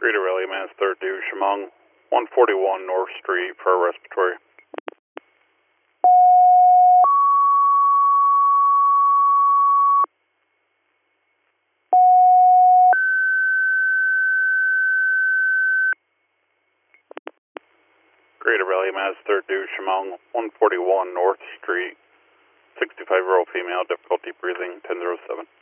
Greater Rally Mass 3rd due Chemung, 141 North Street for respiratory. Greater Rally Mass 3rd due Chemung, 141 North Street, 65-year-old female, difficulty breathing, 1007.